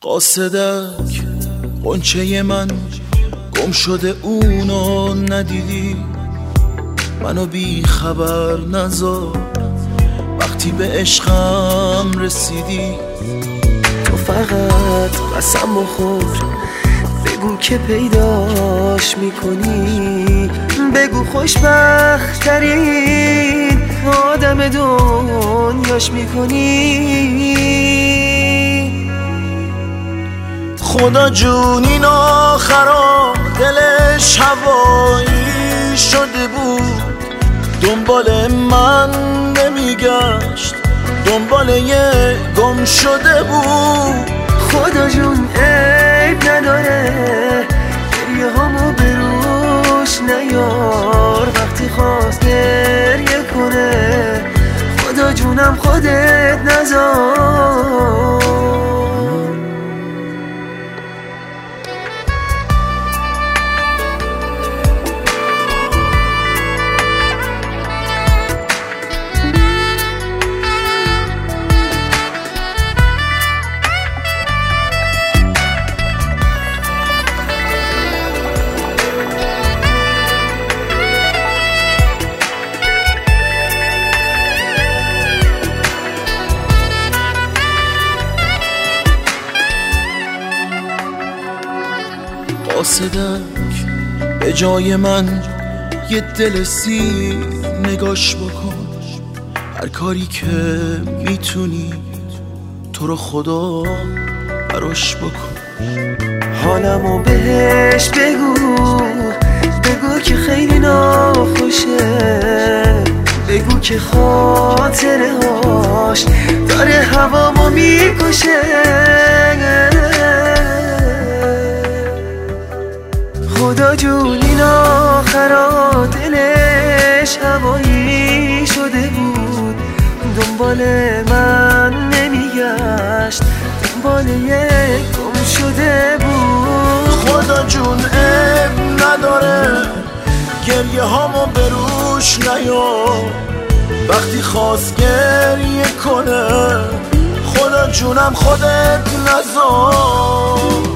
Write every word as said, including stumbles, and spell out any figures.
قاصدک غنچه من گم شده اونو ندیدی، منو بی خبر نذار وقتی به عشقم رسیدی. تو فقط قسم بخور، بگو که پیداش میکنی، بگو خوشبخت ترین آدم دنیاش میکنی. خدا جون این آخرا دلش هوایی شده بود، دنبال من نمیگشت، دنبال یه گم شده بود. خدا جون عیب نداره، گریه هامو بروش نیار وقتی خواست گریه کنه. خدا جونم خودت نذار. قاصدک به جای من یه دل سیر نگاش بکن، هر کاری که میتونی تو رو خدا براش بکن. حالمو بهش بگو، بگو که خیلی ناخوشه، بگو که خاطره هاش داره هوامو میکشه. خدا جون این آخرا دلش هوایی شده بود، دنبال من نمیگشت، دنبال یک گم شده بود. خدا جون عیب نداره، گریه هامو بروش نیار وقتی خواست گریه کنه. خدا جونم خودت نذار.